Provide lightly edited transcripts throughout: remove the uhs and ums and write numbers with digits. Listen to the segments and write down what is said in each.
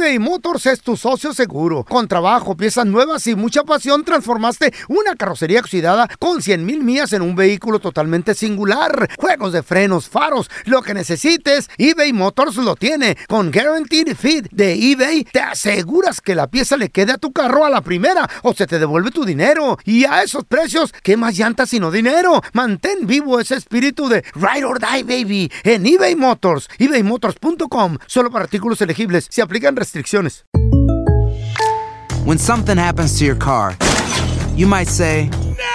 eBay Motors es tu socio seguro. Con trabajo, piezas nuevas y mucha pasión, transformaste una carrocería oxidada con 100,000 millas en un vehículo totalmente singular. Juegos de frenos, faros, lo que necesites, eBay Motors lo tiene. Con Guaranteed Fit de eBay, te aseguras que la pieza le quede a tu carro a la primera o se te devuelve tu dinero. Y a esos precios, ¿qué más llantas sino dinero? Mantén vivo ese espíritu de Ride or Die, baby, en eBay Motors. ebaymotors.com. Solo para artículos elegibles. Se aplican restricciones. When something happens to your car, you might say,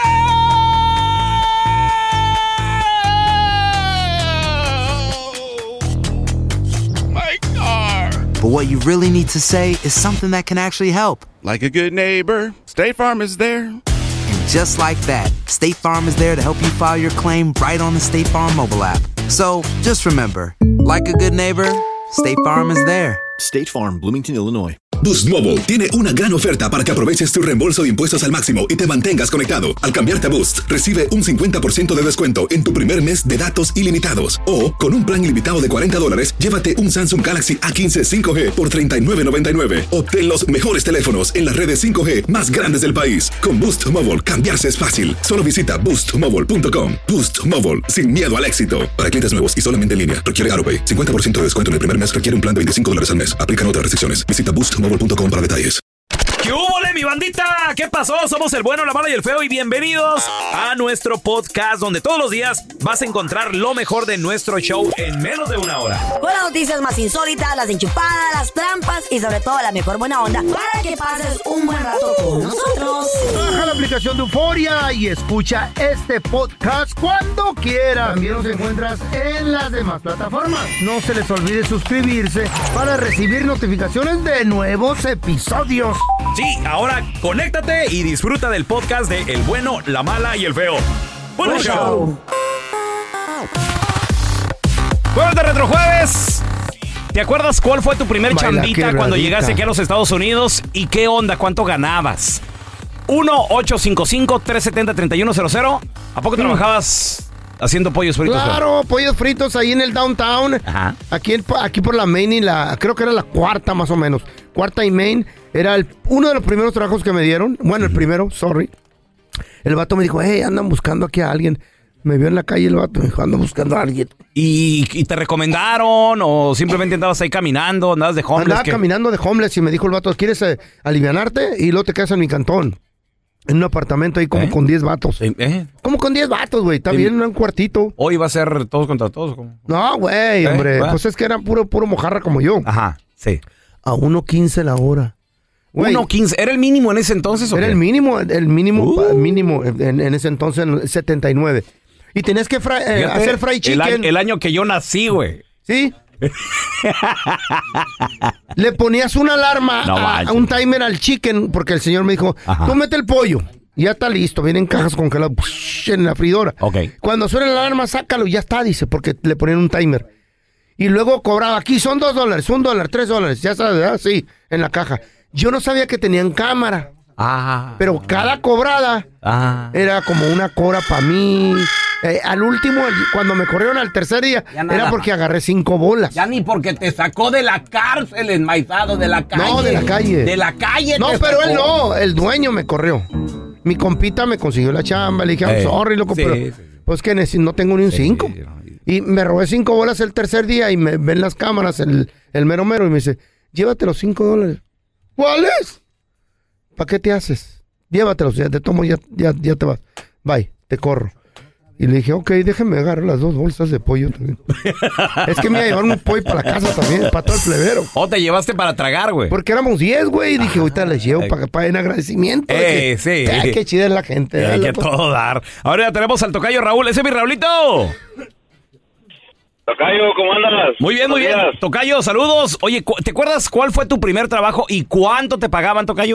My car. but what you really need to say is something that can actually help. Like a good neighbor, State Farm is there. And just like that, State Farm is there to help you file your claim right on the State Farm mobile app. So just remember, like a good neighbor, State Farm is there. State Farm, Bloomington, Illinois. Boost Mobile tiene una gran oferta para que aproveches tu reembolso de impuestos al máximo y te mantengas conectado. Al cambiarte a Boost, recibe un 50% de descuento en tu primer mes de datos ilimitados. O, con un plan ilimitado de $40, llévate un Samsung Galaxy A15 5G por $39.99. Obtén los mejores teléfonos en las redes 5G más grandes del país. Con Boost Mobile, cambiarse es fácil. Solo visita boostmobile.com. Boost Mobile, sin miedo al éxito. Para clientes nuevos y solamente en línea, requiere AutoPay. 50% de descuento en el primer mes requiere un plan de $25 al mes. Aplican otras restricciones. Visita boostmobile.com para detalles. ¿Qué hubo, mi bandita? ¿Qué pasó? Somos el bueno, la mala y el feo y bienvenidos a nuestro podcast donde todos los días vas a encontrar lo mejor de nuestro show en menos de una hora. Con las noticias más insólitas, las enchupadas, las trampas y sobre todo la mejor buena onda para que pases un buen rato con nosotros. Baja la aplicación de Euforia y escucha este podcast cuando quieras. También nos encuentras en las demás plataformas. No se les olvide suscribirse para recibir notificaciones de nuevos episodios. Sí, ahora conéctate y disfruta del podcast de El Bueno, la Mala y el Feo. ¡Buen show! Jueves de Retrojueves. ¿Te acuerdas cuál fue tu primer chambita cuando llegaste aquí a los Estados Unidos? ¿Y qué onda? ¿Cuánto ganabas? 1-855-370-3100. ¿A poco trabajabas haciendo pollos fritos? Claro, pollos fritos ahí en el downtown. Ajá. Aquí por la Main y creo que era la cuarta más o menos. Cuarta y Main. Era uno de los primeros trabajos que me dieron. Bueno, el primero, sorry. El vato me dijo, hey, andan buscando aquí a alguien. Me vio en la calle el vato, me dijo, andan buscando a alguien. ¿Y te recomendaron o simplemente andabas ahí caminando, andabas de homeless? Andaba caminando de homeless y me dijo el vato, ¿quieres alivianarte? Y luego te quedas en mi cantón. En un apartamento ahí como con 10 vatos. Como con 10 vatos, güey. Está bien, un cuartito. ¿Hoy va a ser todos contra todos? ¿Cómo? No, güey, hombre. Pues es que eran puro mojarra como yo. Ajá, sí. A 1.15 la hora. 1.15. ¿Era el mínimo en ese entonces o Era qué? el mínimo mínimo en ese entonces, en el 79. Y tenías que hacer fried chicken. El año que yo nací, güey. ¿Sí? Le ponías una alarma a un timer al chicken, porque el señor me dijo, tú mete el pollo. Ya está listo, vienen cajas congeladas en la freidora. Okay. Cuando suena la alarma, sácalo, ya está, dice, porque le ponían un timer. Y luego cobraba, aquí son $2, $1, $3, ya sabes, ¿verdad? Sí, en la caja. Yo no sabía que tenían cámara. Pero cada cobrada era como una cobra para mí. Al último, cuando me corrieron al tercer día, era porque agarré 5 bolas. Ya ni porque te sacó de la cárcel, enmaizado, de la calle. No, de la calle. De la calle. No, pero él no, el dueño me corrió. Mi compita me consiguió la chamba, le dije, I'm sorry, loco, pero pues que no tengo ni un 5. Y me robé 5 bolas el tercer día y me ven las cámaras el mero y me dice, llévate los $5. ¿Cuáles? ¿Para qué te haces? Llévatelos, ya te tomo, ya te vas. Bye, te corro. Y le dije, ok, déjeme agarrar las 2 bolsas de pollo también. Es que me iba a llevar un pollo para la casa también, para todo el plebero. ¿O te llevaste para tragar, güey? Porque éramos 10, güey. Y dije, ahorita les llevo para en agradecimiento. Sí. Qué chida es la gente. Hay que todo dar. Ahora ya tenemos al tocayo Raúl. ¡Ese es mi Raulito! Tocayo, ¿cómo andas? Muy bien, muy bien. Tocayo, saludos. Oye, ¿te acuerdas cuál fue tu primer trabajo y cuánto te pagaban, Tocayo?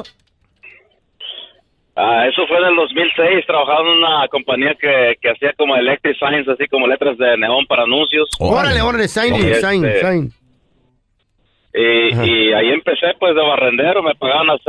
Eso fue en el 2006. Trabajaba en una compañía que hacía como electric signs, así como letras de neón para anuncios. Órale, sign. Y ahí empecé, pues, de barrendero. Me pagaban a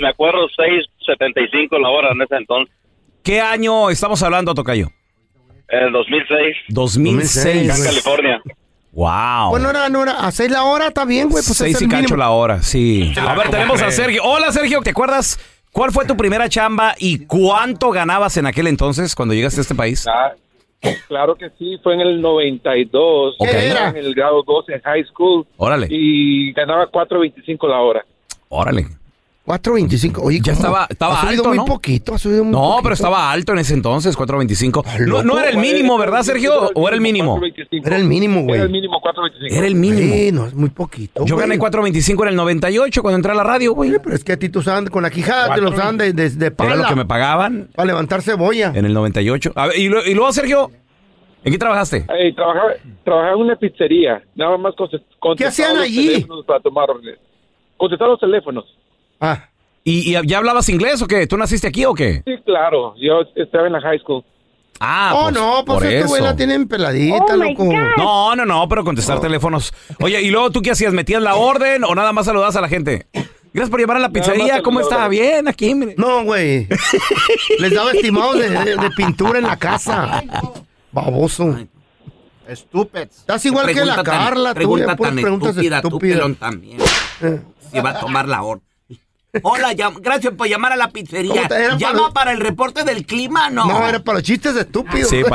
6.75 la hora en ese entonces. ¿Qué año estamos hablando, Tocayo? En el 2006. 2006. Acá en California. Wow. Pues no era, a 6 la hora, está bien, güey. Pues 6 y cacho la hora, sí. A ver, tenemos a Sergio. Hola, Sergio, ¿te acuerdas cuál fue tu primera chamba y cuánto ganabas en aquel entonces cuando llegaste a este país? Claro que sí, fue en el 92. Okay. Era en el grado 12 en high school. Órale. Y ganaba $4.25 la hora. Órale. 4.25. Oye, ya estaba ha subido alto, muy ¿no? poquito, ha subido muy No, poquito. pero estaba alto en ese entonces, 4.25. No era el mínimo, ¿verdad, Sergio? ¿O era el mínimo? Era el mínimo, güey. Era el mínimo, 4.25. Era el mínimo. Sí, no, es muy poquito, Yo gané 4.25 en el 98 cuando entré a la radio, güey. Pero es que a ti te usaban con la quijada, te lo usaban de pala. Era lo que me pagaban. Para levantar cebolla. En el 98. A ver, y luego, Sergio, ¿en qué trabajaste? Trabajaba en una pizzería. Nada más ¿Qué hacían allí? Para tomar órdenes. Contestar los teléfonos. Ah. ¿Y ya hablabas inglés o qué? ¿Tú naciste aquí o qué? Sí, claro. Yo estaba en la high school. Ah, pues por esta güey eso. la tienen peladita, loco. No, pero contestar teléfonos. Oye, ¿y luego tú qué hacías? ¿Metías la orden o nada más saludabas a la gente? Gracias por llamar a la pizzería. ¿Cómo está? Bien, aquí, mire. No, güey. Les daba estimados de pintura en la casa. Baboso. Estúpido. Estás igual que la Carla, tú. Pregunta tan estúpida, tú, pelón, también. Si va a tomar la orden. Hola, gracias por llamar a la pizzería. ¿Llama para el reporte del clima? No, era para los chistes estúpidos. Sí,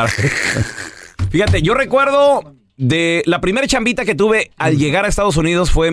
Fíjate, yo recuerdo de la primera chambita que tuve al llegar a Estados Unidos fue en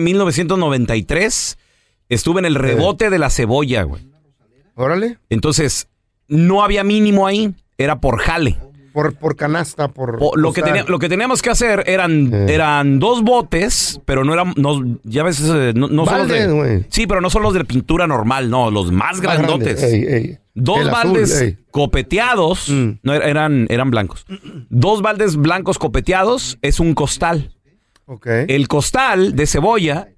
1993. Estuve en el rebote de la cebolla, güey. Órale. Entonces, no había mínimo ahí. Era por jale. Por canasta, por... Lo que teníamos que hacer eran 2 botes, pero no eran... ya ves, no son los de... Wey. Sí, pero no son los de pintura normal, no, los más grandotes. Ey. 2 baldes azul, copeteados, no eran blancos. 2 baldes blancos copeteados es un costal. Okay. El costal de cebolla,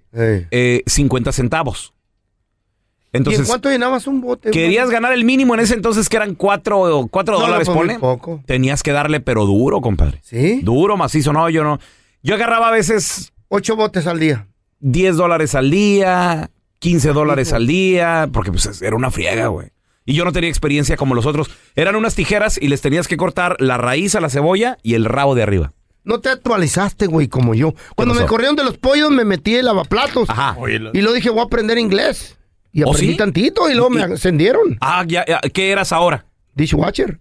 50 centavos. Entonces, ¿y en cuánto llenabas un bote? Querías ganar el mínimo en ese entonces, que eran $4 dólares, ponle. Poco. Tenías que darle, pero duro, compadre. ¿Sí? Duro, macizo. No, yo no. Yo agarraba a veces... 8 botes al día. $10 al día, $15 al día, porque pues era una friega, güey. Y yo no tenía experiencia como los otros. Eran unas tijeras y les tenías que cortar la raíz a la cebolla y el rabo de arriba. No te actualizaste, güey, como yo. Cuando me corrieron de los pollos, me metí en lavaplatos. Ajá. Y luego dije, voy a aprender inglés. Y ¿Oh, aprendí sí? tantito y luego me ascendieron. Ah, ya, ¿qué eras ahora? Dishwasher.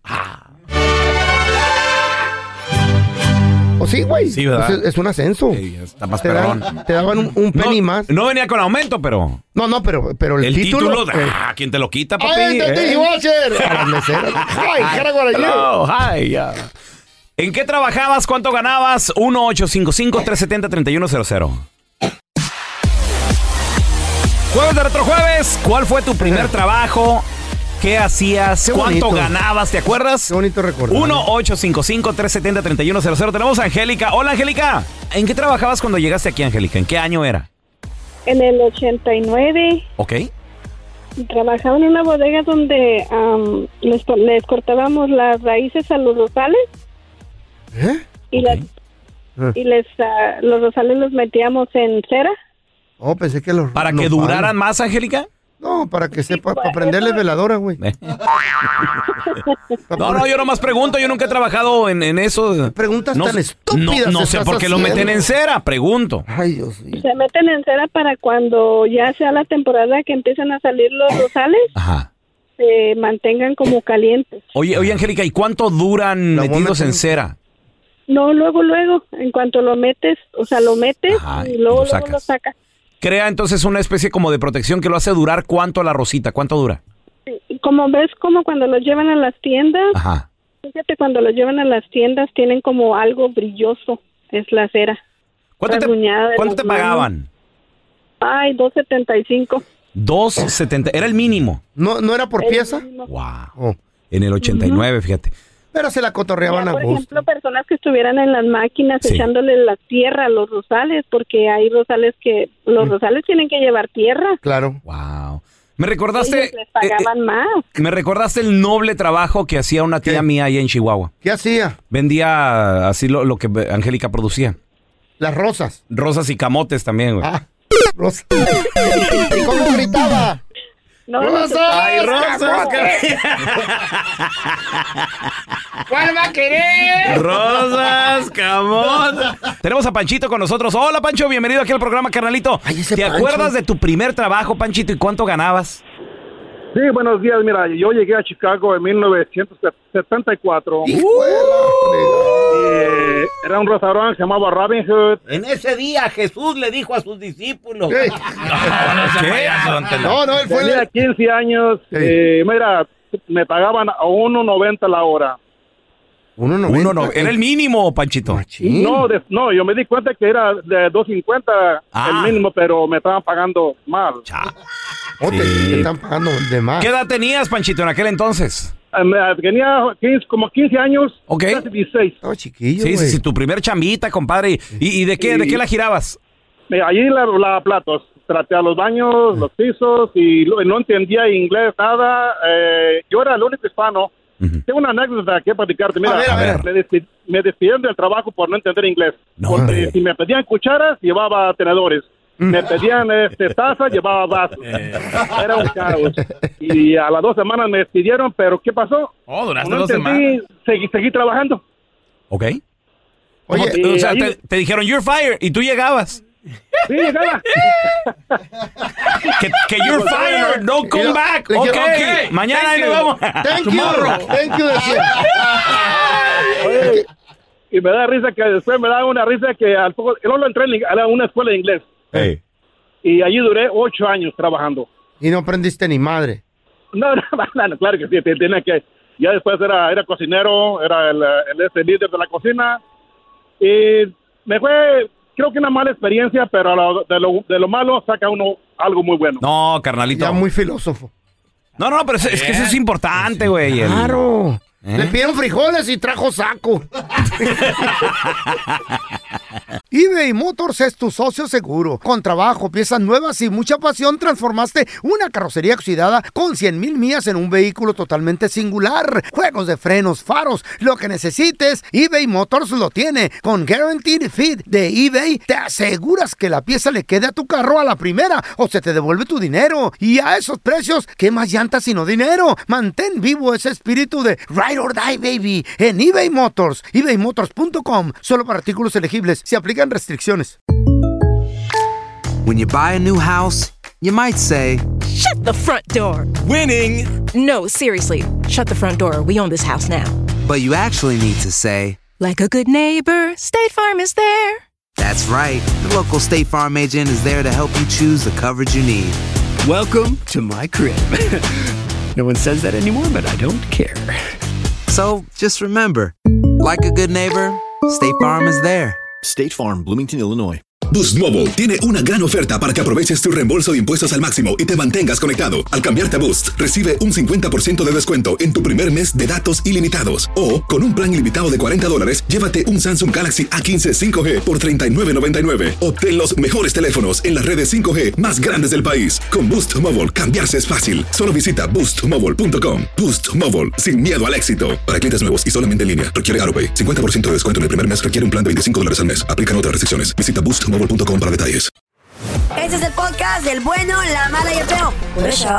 ¿O sí, güey? Sí, ¿verdad? Pues es un ascenso. Sí, está más perrón. Te daban un penny más. No venía con aumento, pero... No, pero el título... ¿Quién te lo quita, papi? ¡Ay, Dishwasher! A las meseras. ¡Ay, hello, hi, ¿En qué trabajabas? ¿Cuánto ganabas? 1-855-370-3100. Jueves de Retrojueves. ¿Cuál fue tu primer trabajo? ¿Qué hacías? ¿Cuánto ganabas? ¿Te acuerdas? Qué bonito recordar. 1-855-370-3100. Tenemos a Angélica. Hola, Angélica. ¿En qué trabajabas cuando llegaste aquí, Angélica? ¿En qué año era? En el 89. Ok. Trabajaba en una bodega donde les cortábamos las raíces a los rosales. Y, los rosales los metíamos en cera. Oh, pensé que los... ¿Para que duraran más, Angélica? No, para que sepa, para prenderle veladora, güey. No, yo nomás pregunto, yo nunca he trabajado en eso. Preguntas tan estúpidas. No sé por qué lo meten en cera, pregunto. Ay, Dios mío. Se meten en cera para cuando ya sea la temporada que empiezan a salir los rosales, se mantengan como calientes. Oye, Angélica, ¿y cuánto duran metidos en cera? No, luego, en cuanto lo metes, y luego lo sacas. Crea entonces una especie como de protección que lo hace durar. ¿Cuánto la rosita? ¿Cuánto dura? Como ves, como cuando los llevan a las tiendas. Ajá. Fíjate, cuando los llevan a las tiendas tienen como algo brilloso, es la cera. ¿Cuánto te pagaban? Ay, $2.75. $2.70, ¿era el mínimo? ¿No era por pieza? Wow. En el 89, fíjate. Pero se la cotorreaban a gusto. Por ejemplo, personas que estuvieran en las máquinas echándole la tierra a los rosales, porque hay rosales que... Los rosales tienen que llevar tierra. Claro. Wow. Me recordaste... Ellos les pagaban más. Me recordaste el noble trabajo que hacía una tía mía allá en Chihuahua. ¿Qué hacía? Vendía así lo que Angélica producía. Las rosas. Rosas y camotes también, güey. Rosas. ¿Y cómo gritaba? No, ¡Rosa! ¡Ay, ¿Cuál va a querer? Rosas, camote. Tenemos a Panchito con nosotros. Hola, Pancho, bienvenido aquí al programa, carnalito. ¿Te acuerdas de tu primer trabajo, Panchito, y cuánto ganabas? Sí, buenos días. Mira, yo llegué a Chicago en 1974. Era un restaurante que se llamaba Robin Hood. En ese día Jesús le dijo a sus discípulos. ¿Qué? No, él fue... Tenía 15 años. Mira, me pagaban a $1.90 la hora. $1.90. Era el mínimo, Panchito. No, yo me di cuenta que era de $2.50 el mínimo, pero me estaban pagando mal. Te están pagando de más. ¿Qué edad tenías, Panchito, en aquel entonces? Tenía como 15 años. Ok. Casi 16. Oh, chiquillo, Sí, tu primer chambita, compadre. ¿Y de qué la girabas? Allí la platos. Traté a los baños, los pisos, y no entendía inglés, nada. Yo era el único hispano. Tengo una anécdota que platicarte. Mira, a ver. Me despidieron del trabajo por no entender inglés. No, porque hombre. si me pedían cucharas, llevaba tenedores. Me pedían taza, llevaba vasos. Era un caos. Y a las 2 semanas me despidieron, pero ¿qué pasó? Duraste No 2 entendí, semanas. seguí trabajando. Ok. Oye, o sea, te dijeron, you're fired, y tú llegabas. Sí, llegaba. que you're fired, no come back. Okay. Mañana ahí nos vamos. Thank you, decía. Oye, y me da risa que después me da una risa que al poco, yo lo entré a una escuela de inglés. Hey. Y allí duré 8 años trabajando. Y no aprendiste ni madre. No, claro que sí, tenía que. Ya después era cocinero, era el líder de la cocina. Y me fue, creo que una mala experiencia, pero de lo malo saca uno algo muy bueno. No, carnalito. Ya muy filósofo. No, pero es que eso es importante, güey. Claro. Le pidieron frijoles y trajo saco. eBay Motors es tu socio seguro. Con trabajo, piezas nuevas y mucha pasión, transformaste una carrocería oxidada con 100,000 millas en un vehículo totalmente singular. Juegos de frenos, faros, lo que necesites, eBay Motors lo tiene. Con Guaranteed Fit de eBay, te aseguras que la pieza le quede a tu carro a la primera o se te devuelve tu dinero. Y a esos precios, ¿qué más llantas sino dinero? Mantén vivo ese espíritu de Ride or Die, baby, en eBay Motors. ebaymotors.com. Solo para artículos elegibles. Se aplican restricciones. When you buy a new house, you might say, Shut the front door. Winning. No, seriously. Shut the front door. We own this house now. but you actually need to say, Like a good neighbor, State Farm is there. That's right. The local State Farm agent is there to help you choose the coverage you need. Welcome to my crib. No one says that anymore, but I don't care. So just remember, like a good neighbor, State Farm is there. State Farm, Bloomington, Illinois. Boost Mobile tiene una gran oferta para que aproveches tu reembolso de impuestos al máximo y te mantengas conectado. Al cambiarte a Boost, recibe un 50% de descuento en tu primer mes de datos ilimitados. O, con un plan ilimitado de $40, llévate un Samsung Galaxy A15 5G por $39.99. Obtén los mejores teléfonos en las redes 5G más grandes del país. Con Boost Mobile, cambiarse es fácil. Solo visita boostmobile.com. Boost Mobile, sin miedo al éxito. Para clientes nuevos y solamente en línea, requiere AutoPay. 50% de descuento en el primer mes requiere un plan de $25 al mes. Aplican otras restricciones. Visita boostmobile.com para detalles. Este es el podcast del bueno, la mala y el feo. Por eso.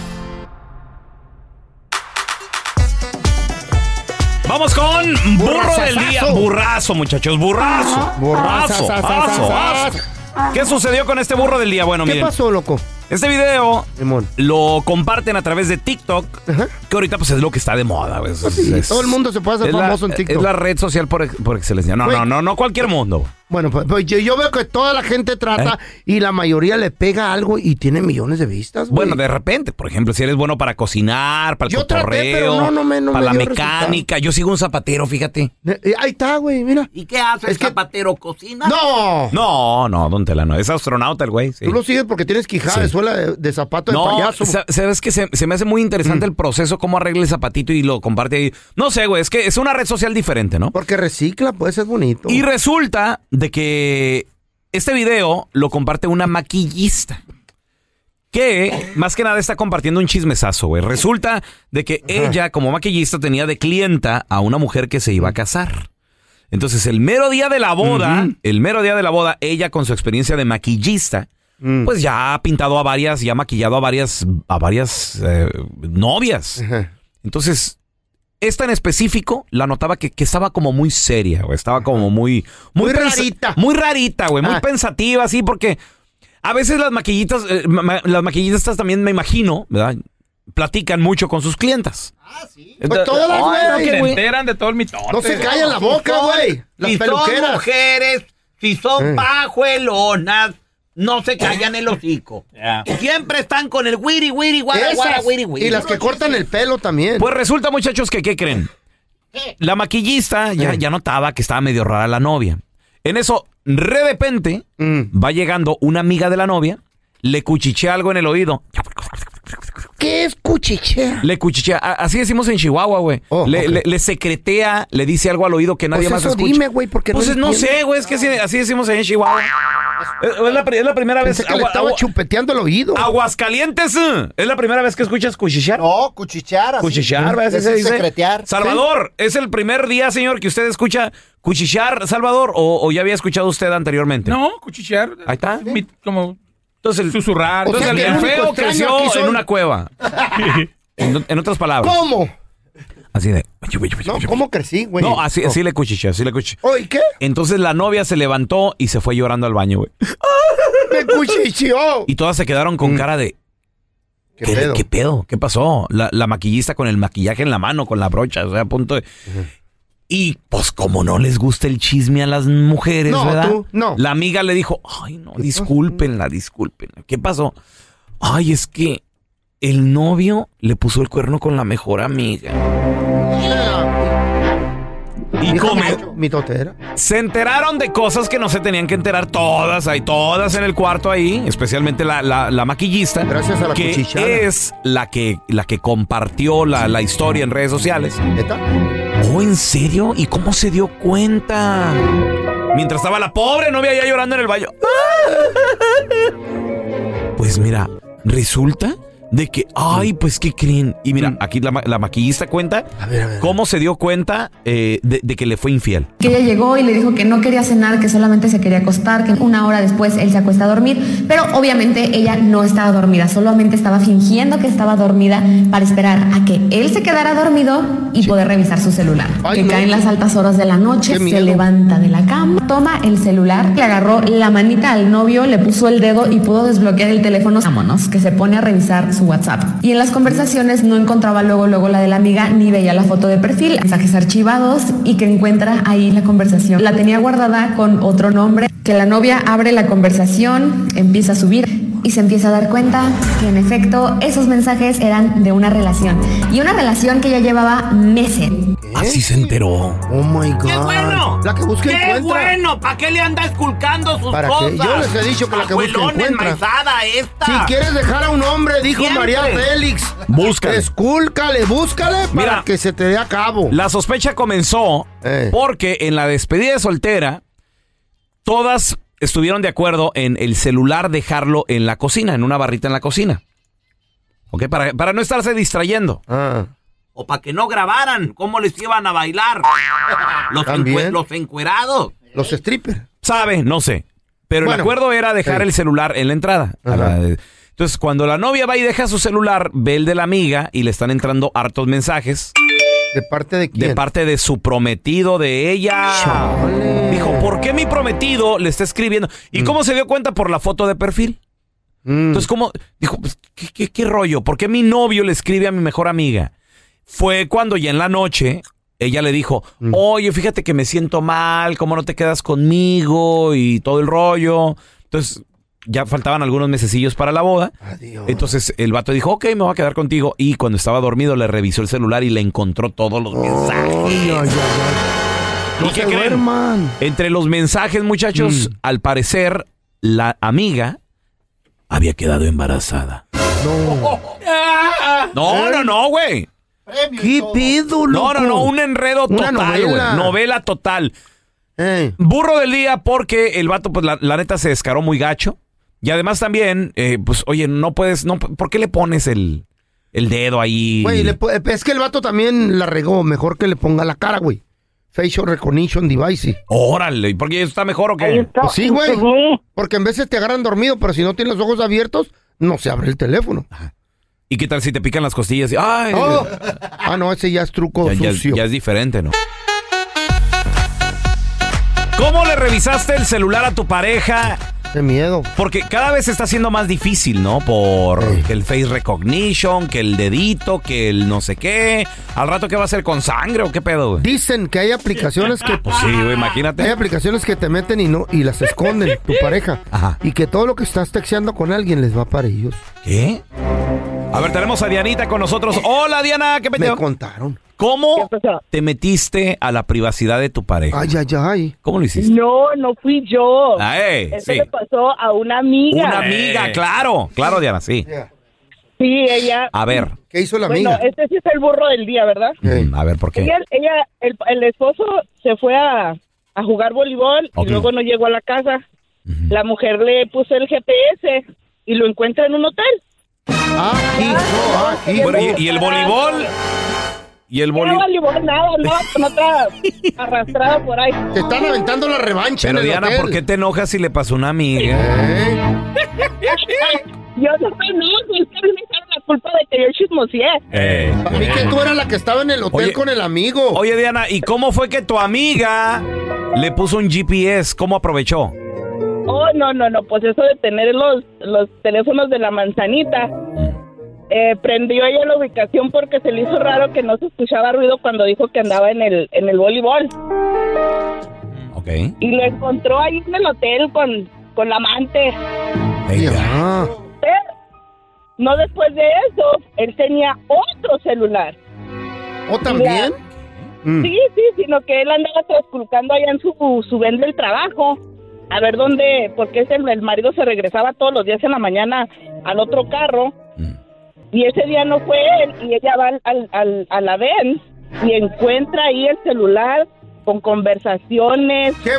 Vamos con burro del día. Burrazo, muchachos, burrazo. Burrazo. ¿Qué sucedió con este burro del día? Bueno, miren. ¿Qué pasó, loco? Este video lo comparten a través de TikTok, que ahorita pues es lo que está de moda. Pues, todo el mundo se puede hacer famoso en TikTok. Es la red social por excelencia. No cualquier mundo. Bueno, pues yo veo que toda la gente trata y la mayoría le pega algo y tiene millones de vistas, güey. Bueno, de repente, por ejemplo, si eres bueno para cocinar, para el cotorreo, no para la dio mecánica. Yo sigo un zapatero, fíjate. Ahí está, güey, mira. ¿Y qué hace el zapatero? ¿Cocina? ¡No! No, don Tela, no. Es astronauta el güey. Sí. Tú lo sigues porque tienes quijada de suela de zapato de payaso. Sabes que se me hace muy interesante el proceso, cómo arregla el zapatito y lo comparte ahí. No sé, güey, es que es una red social diferente, ¿no? Porque recicla, pues es bonito. Y resulta de que este video lo comparte una maquillista que más que nada está compartiendo un chismesazo, güey. Resulta de que ella como maquillista tenía de clienta a una mujer que se iba a casar. Entonces el mero día de la boda, ella con su experiencia de maquillista pues ya ha pintado a varias, ya ha maquillado a varias novias. Entonces, esta en específico la notaba que estaba como muy seria, güey. Estaba como muy rarita. Muy rarita, güey. Muy pensativa, así, porque a veces las maquillistas también, me imagino, ¿verdad? Platican mucho con sus clientas. Sí. Pues todas las se enteran de todo el mitote. No se callan la boca, güey. Las peluqueras. Son mujeres, si son pajuelonas, no se callan el hocico. Siempre están con el wiri, guara, wiri. Y las que cortan el pelo también. Pues resulta, muchachos, que ¿qué creen? La maquillista ya notaba que estaba medio rara la novia. En eso, de repente, va llegando una amiga de la novia, le cuchichea algo en el oído. ¿Qué es cuchichea? Le cuchichea, así decimos en Chihuahua, güey. Le secretea, le dice algo al oído que nadie más escucha. Dime, güey, porque pues no sé, güey, es que así decimos en Chihuahua. Es la primera vez que le estaba chupeteando el oído. Aguascalientes, ¿es la primera vez que escuchas cuchichear? No, cuchichear. Así. Cuchichear, ¿ves? Es Se dice. secretear. Salvador, ¿es el primer día, señor, que usted escucha cuchichear, Salvador? ¿O ya había escuchado usted anteriormente? No, cuchichear. Ahí está. Como... Entonces, susurrar. Entonces, el feo creció en una cueva. En otras palabras. ¿Cómo? Así de... No, ¿cómo crecí, güey? No, así le cuchicheó, ¿Oye, qué? Entonces la novia se levantó y se fue llorando al baño, güey. ¡Me cuchicheó! Y todas se quedaron con cara de... ¿Qué pedo? ¿Qué pasó? La maquillista con el maquillaje en la mano, con la brocha, o sea, a punto de... Y pues como no les gusta el chisme a las mujeres, ¿verdad? No. La amiga le dijo, ay, no, discúlpenla. ¿Qué pasó? Ay, es que el novio le puso el cuerno con la mejor amiga. Y mitotera. Se enteraron de cosas que no se tenían que enterar todas en el cuarto ahí, especialmente la maquillista. Gracias a la que cuchichada. Es la que compartió la historia en redes sociales. ¿Neta? Oh, ¿en serio? ¿Y cómo se dio cuenta? Mientras estaba la pobre novia ya llorando en el baño. Pues mira, resulta de que, ay, pues, ¿qué creen? Y mira, aquí la maquillista cuenta cómo se dio cuenta de que le fue infiel. Que ella llegó y le dijo que no quería cenar, que solamente se quería acostar, que una hora después él se acuesta a dormir, pero obviamente ella no estaba dormida, solamente estaba fingiendo que estaba dormida para esperar a que él se quedara dormido y poder revisar su celular. Caen las altas horas de la noche, se levanta de la cama, toma el celular, le agarró la manita al novio, le puso el dedo y pudo desbloquear el teléfono. Vámonos, que se pone a revisar su WhatsApp. Y en las conversaciones no encontraba luego la de la amiga, ni veía la foto de perfil, mensajes archivados, y que encuentra ahí la conversación. La tenía guardada con otro nombre, que la novia abre la conversación, empieza a subir y se empieza a dar cuenta que en efecto esos mensajes eran de una relación, y una relación que ya llevaba meses. Así se enteró. Oh my God. ¡Qué bueno! La que busca encuentra. ¡Qué bueno! ¿Para qué le anda esculcando sus ¿Para cosas? qué? Yo les he dicho que la que busca encuentra. Enmaizada esta. Si quieres dejar a un hombre, dijo María Félix, búscale. Búscale Mira, para que se te dé a cabo. La sospecha comenzó porque en la despedida de soltera, todas estuvieron de acuerdo en el celular dejarlo en la cocina, en una barrita en la cocina. ¿Ok? Para no estarse distrayendo. O para que no grabaran cómo les iban a bailar. Los encuerados. Los strippers. ¿Sabe? No sé. Pero el acuerdo era dejar el celular en la entrada. Entonces, cuando la novia va y deja su celular, ve el de la amiga y le están entrando hartos mensajes. ¿De parte de quién? De parte de su prometido, de ella. Chale. Dijo, ¿por qué mi prometido le está escribiendo? ¿Y cómo se dio cuenta? Por la foto de perfil. Entonces, ¿cómo? Dijo, pues, ¿qué rollo? ¿Por qué mi novio le escribe a mi mejor amiga? Fue cuando ya en la noche ella le dijo, oye, fíjate que me siento mal, ¿cómo no te quedas conmigo? Y todo el rollo. Entonces, ya faltaban algunos mesecillos para la boda. Adiós. Entonces, el vato dijo, ok, me voy a quedar contigo. Y cuando estaba dormido, le revisó el celular y le encontró todos los mensajes. No ¿Y qué creen? Entre los mensajes, muchachos, al parecer, la amiga había quedado embarazada. No, güey. ¿Qué pedo, loco? No, un enredo total, güey. Novela total. Burro del día porque el vato, pues, la neta se descaró muy gacho. Y además también, pues, oye, no puedes, ¿por qué le pones el dedo ahí? Güey, es que el vato también la regó. Mejor que le ponga la cara, güey. Facial Recognition Device. Órale, ¿porque eso está mejor o qué? Pues sí, güey. Porque en veces te agarran dormido, pero si no tienes los ojos abiertos, no se abre el teléfono. ¿Y qué tal si te pican las costillas? ¡Ay! Ah, no, ese ya es truco sucio. Ya es diferente, ¿no? ¿Cómo le revisaste el celular a tu pareja? Qué miedo. Porque cada vez está siendo más difícil, ¿no? Por que el face recognition, que el dedito, que el no sé qué. ¿Al rato qué va a hacer con sangre o qué pedo, güey? Dicen que hay aplicaciones que... Pues sí, güey, imagínate. Hay aplicaciones que te meten y las esconden, tu pareja. Ajá. Y que todo lo que estás texteando con alguien les va para ellos. ¿Qué? A ver, tenemos a Dianita con nosotros. Hola, Diana, ¿qué peteo? Me contaron. ¿Cómo te metiste a la privacidad de tu pareja? Ay. ¿Cómo lo hiciste? No fui yo. Sí. Eso le pasó a una amiga. Una amiga, claro. Claro, Diana, sí. Sí, ella... A ver. ¿Qué hizo la amiga? Bueno, este sí es el burro del día, ¿verdad? A ver, ¿por qué? El esposo se fue a jugar voleibol y luego no llegó a la casa. La mujer le puso el GPS y lo encuentra en un hotel. Bueno, ¿y el voleibol? ¿Y el voleibol? Nada, no, con otra arrastrada por ahí. Te están aventando la revancha. Pero en el Diana, hotel. ¿por qué te enojas si le pasó a una amiga? Yo no soy enojo, es que a mí me echaron la culpa de que yo chismoseé. Para mí que tú eras la que estaba en el hotel con el amigo. Oye, Diana, ¿y cómo fue que tu amiga le puso un GPS? ¿Cómo aprovechó? Oh, no, pues eso de tener los teléfonos de la manzanita. Prendió ella la ubicación porque se le hizo raro que no se escuchaba ruido cuando dijo que andaba en el voleibol. Ok. Y lo encontró ahí en el hotel con la amante. Pero no después de eso, él tenía otro celular. ¿O también? Sí, sino que él andaba trasculcando allá en su ven del trabajo. A ver dónde, porque el marido se regresaba todos los días en la mañana al otro carro. Y ese día no fue él, y ella va a la ven y encuentra ahí el celular con conversaciones. ¡Qué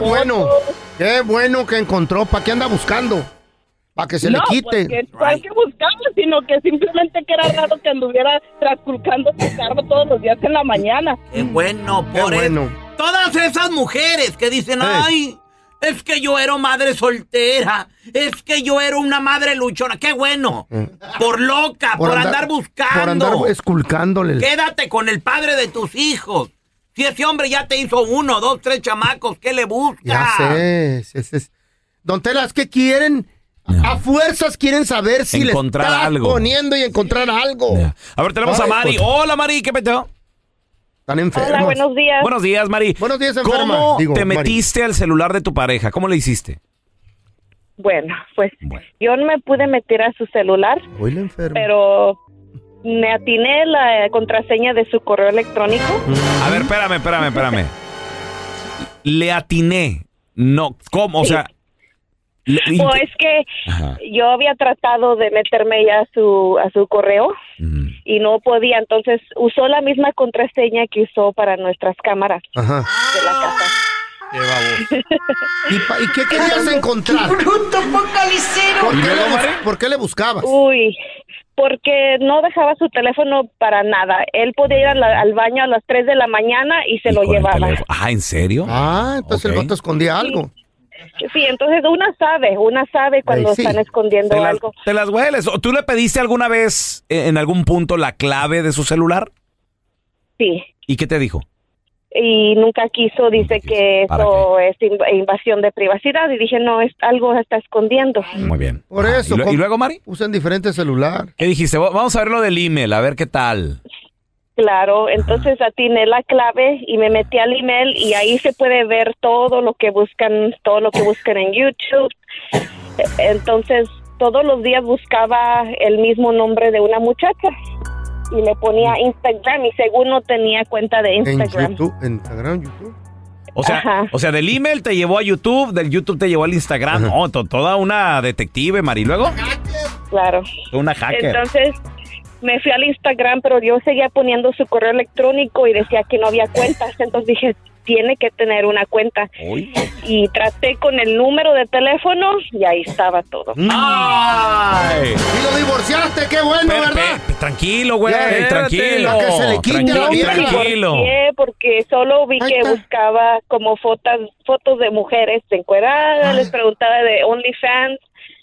bueno que encontró! ¿Para qué anda buscando? ¿Para que se le quite? No, pues que buscaba, sino que simplemente que era raro que anduviera trasculcando su carro todos los días en la mañana. ¡Qué bueno! Por eso. Todas esas mujeres que dicen, ¡ay! Es que yo era madre soltera. Es que yo era una madre luchona. ¡Qué bueno! Por loca, por andar buscando. Por andar esculcándole. Quédate con el padre de tus hijos. Si ese hombre ya te hizo 1, 2, 3 chamacos, ¿qué le busca? Ya sé. Don Telas, ¿qué quieren? A fuerzas quieren saber si encontrar le está algo. Poniendo y encontrar algo. A ver, tenemos a Mari. Hola, Mari, ¿qué peteo? Están enfermos. Hola, buenos días. Buenos días, Mari. Buenos días, enferma. ¿Cómo te metiste al celular de tu pareja? ¿Cómo le hiciste? Bueno, pues yo no me pude meter a su celular, Hoy la enferma. pero me atiné la contraseña de su correo electrónico. A ver, espérame. Le atiné. No, ¿cómo? O sea... Pues es que yo había tratado de meterme ya a su correo y no podía, entonces usó la misma contraseña que usó para nuestras cámaras de la casa. Qué baboso. ¿Y qué querías encontrar? ¡Bruto focalicero! ¿Por qué le buscabas? Uy, porque no dejaba su teléfono para nada. Él podía ir al baño a las 3 de la mañana y se lo llevaba. ¿En serio? Entonces el vato escondía algo. Sí, entonces una sabe cuando están escondiendo algo. ¿Te las hueles? ¿O tú le pediste alguna vez en algún punto la clave de su celular? Sí. ¿Y qué te dijo? Y nunca quiso, dice que eso es invasión de privacidad. Y dije, no, algo está escondiendo. Muy bien. Por eso. ¿Y luego, Mari? Usan diferentes celulares. ¿Qué dijiste? Vamos a ver lo del email, a ver qué tal. Claro, entonces atiné la clave y me metí al email y ahí se puede ver todo lo que buscan en YouTube. Entonces, todos los días buscaba el mismo nombre de una muchacha y le ponía Instagram y según no tenía cuenta de Instagram. YouTube. O sea, del email te llevó a YouTube, del YouTube te llevó al Instagram. No, toda una detective, Mari. ¿Luego? Claro. Una hacker. Entonces... me fui al Instagram, pero yo seguía poniendo su correo electrónico y decía que no había cuentas. Entonces dije, tiene que tener una cuenta. Y traté con el número de teléfono y ahí estaba todo. ¡Ay! ¿Y lo divorciaste? escuchaste, qué bueno, ¿verdad? Tranquilo, güey, Ya, tranquilo. que se le quite la vieja. Tranquilo. Porque solo vi que buscaba como fotos de mujeres encueradas, les preguntaba de OnlyFans.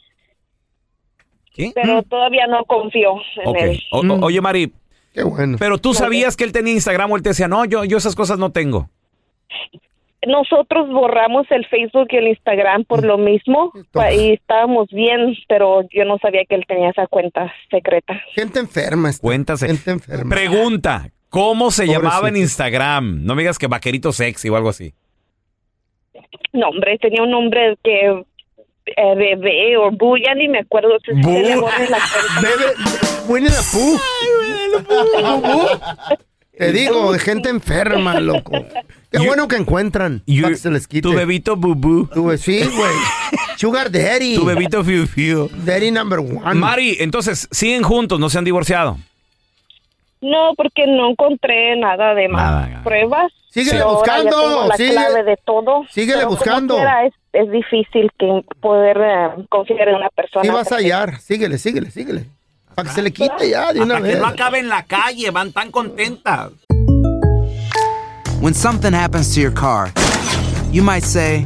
¿Qué? Pero todavía no confío en él. Oye, Mari. Qué bueno. Pero tú sabías que él tenía Instagram o él te decía, no, yo esas cosas no tengo. Nosotros borramos el Facebook y el Instagram por lo mismo y estábamos bien, pero yo no sabía que él tenía esa cuenta secreta. Gente enferma. Cuéntase. Gente enferma. Pregunta, ¿cómo se Pobrecito. llamaba en Instagram? No me digas que Vaquerito Sexy o algo así. No, hombre, tenía un nombre que... bebé o Bu, ya ni me acuerdo. Si se le borra la cuenta. Winnie the Pooh. Te digo, gente enferma, loco. Qué bueno que encuentran. Para que se les quite. Tu bebito Bubú. Sí, güey. Sugar Daddy. Tu bebito Fiu Fiu. Daddy number one. Mari, entonces, siguen juntos, no se han divorciado. No, porque no encontré nada de más pruebas. Síguele Pero ahora ya buscando, tengo la clave de todo. síguele Pero como buscando. quiera, es difícil que poder confiar en una persona. Sí vas a hallar. Síguele. Para que se le quite ya de una Hasta vez. que no acabe en la calle, van tan contentas. When something happens to your car, you might say,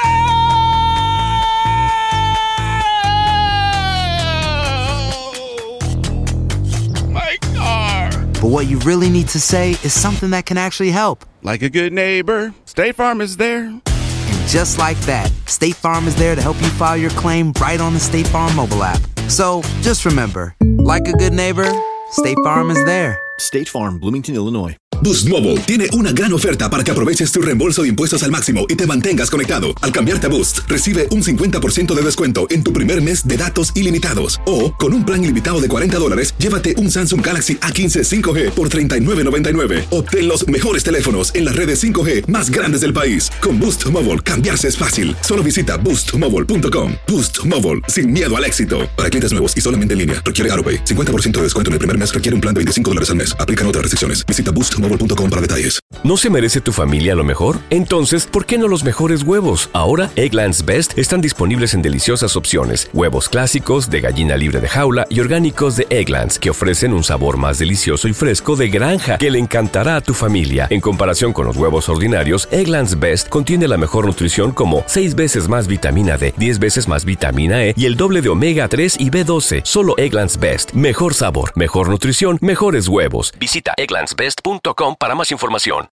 My car. but what you really need to say is something that can actually help. Like a good neighbor, State Farm is there. And just like that, State Farm is there to help you file your claim right on the State Farm mobile app. So just remember, like a good neighbor, State Farm is there. State Farm, Bloomington, Illinois. Boost Mobile tiene una gran oferta para que aproveches tu reembolso de impuestos al máximo y te mantengas conectado. Al cambiarte a Boost, recibe un 50% de descuento en tu primer mes de datos ilimitados. O, con un plan ilimitado de $40, llévate un Samsung Galaxy A15 5G por $39.99. Obtén los mejores teléfonos en las redes 5G más grandes del país. Con Boost Mobile, cambiarse es fácil. Solo visita boostmobile.com. Boost Mobile, sin miedo al éxito. Para clientes nuevos y solamente en línea, requiere AroPay. 50% de descuento en el primer mes requiere un plan de $25 al mes. Aplican otras restricciones. Visita boostmobile.com para detalles. ¿No se merece tu familia lo mejor? Entonces, ¿por qué no los mejores huevos? Ahora, Eggland's Best están disponibles en deliciosas opciones. Huevos clásicos, de gallina libre de jaula y orgánicos de Eggland's, que ofrecen un sabor más delicioso y fresco de granja que le encantará a tu familia. En comparación con los huevos ordinarios, Eggland's Best contiene la mejor nutrición como 6 veces más vitamina D, 10 veces más vitamina E y el doble de omega 3 y B12. Solo Eggland's Best. Mejor sabor, mejor nutrición, mejores huevos. Visita egglandsbest.com para más información.